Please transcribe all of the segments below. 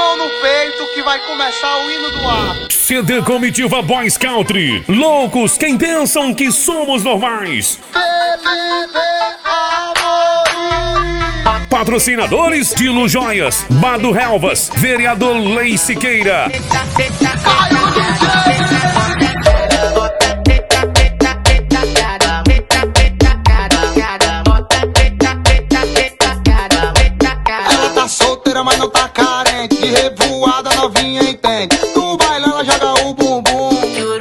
mão no peito que vai começar o hino do ar. CD Comitiva Boys Country. Loucos quem pensam que somos normais. Patrocinadores Tilo Joias, Bado Helvas, Vereador Lei Siqueira. Ela tá solteira, mas não tá carente. De revoada novinha entende. No baile ela joga o bumbum.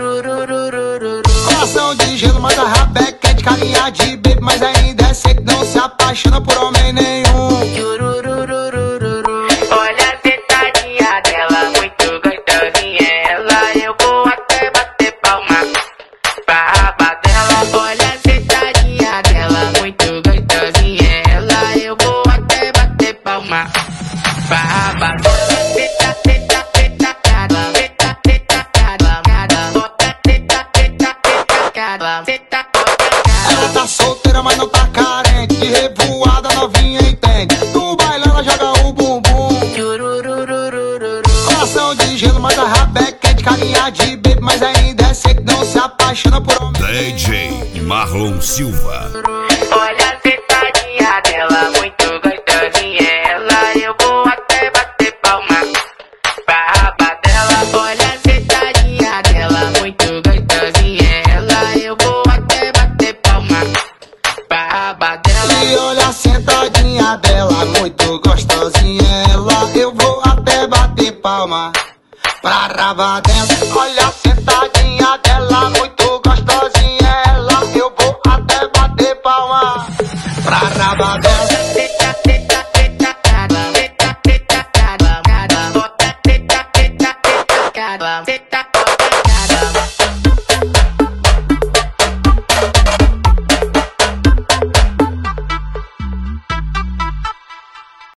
Coração de gelo, mas a rabeca é de carinha de baby. Mas ainda é seco, não se apaixona por homem nenhum. Olha a sentadinha dela, muito gostosinha ela. Eu vou até bater palma pra raba dela. Olha a sentadinha dela, muito gostosinha ela. Eu vou até bater palma pra raba dela. Ela tá solteira, mas não tá carente. De revoada novinha entende. No baile ela joga o bumbum. Coração de gelo, mas a rabeca é de carinha de baby. Mas ainda é seco, não se apaixona por homem. DJ Marlon Silva. Olha a sentadinha dela, muito gostosinha ela. Eu vou até bater palma pra raba dela. Olha a sentadinha dela, muito gostosinha ela. Eu vou até bater palma pra raba dela. E olha a sentadinha dela, muito gostosinha ela. Eu vou até bater palma pra raba dela. Olha a sentadinha dela, muito gostosinha ela. Eu vou até bater palma pra raba dela. Cada